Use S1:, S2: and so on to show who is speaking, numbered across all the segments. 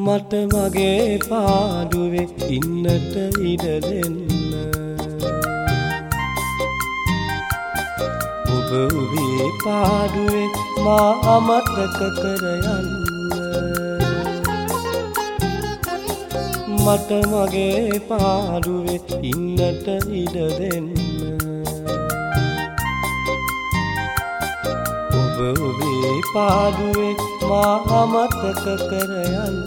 S1: මට මගේ පාඩුවේ ඉන්නට ඉඩ දෙන්න. ඔබ ඔබේ පාඩුවේ මා අමතක කර යන්න. මට මගේ පාඩුවේ ඉන්නට ඉඩ දෙන්න. ඔබ ඔබේ පාඩුවේ මා අමතක කර යන්න.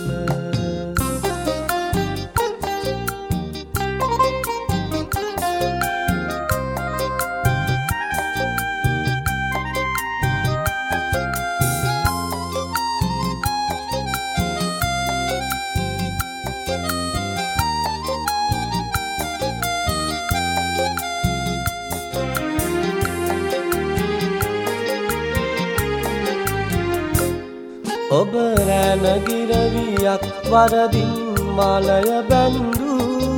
S1: ඔබ රැන ගිරවියක් වරදින් මාලය බැන්දු.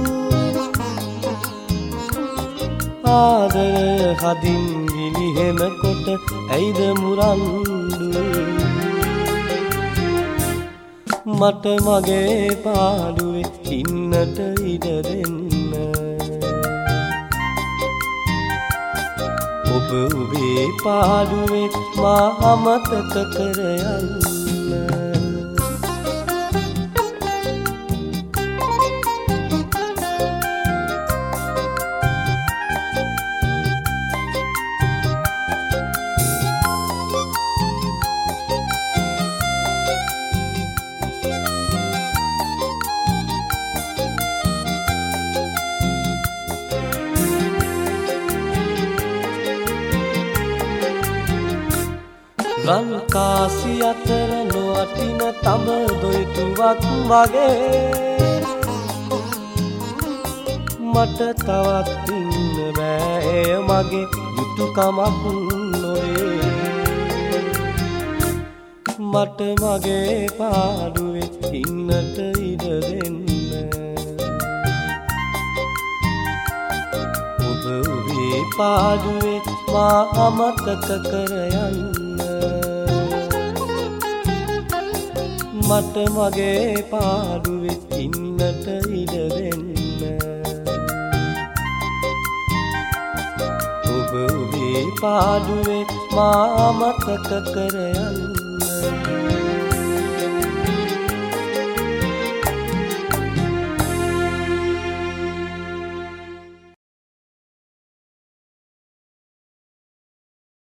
S1: ආදරය හදින් ගිලිහෙනකොට ඇයිද මුරන්දු. මට මගේ පාඩුවේ ඉන්නට ඉඩ දෙන්න. ඔබ ඔබේ පාඩුවේ මා අමතක කර යන්න. රන් කාසි අතර නොවටින තඹ දොයිටුවක් වගේ මට තවත් ඉන්න බෑ. එය මගේ යුතුකමක් නොවේ. මට මගේ පාඩුවේ ඉන්නට ඉඩ දෙන්න. ඔබ ඔබේ පාඩුවේ මා අමතක කර යන්න. මට මගේ පාඩුවේ ඉන්නට ඉඩ දෙන්න. ඔබ ඔබේ පාඩුවේ මා අමතක කර යන්න.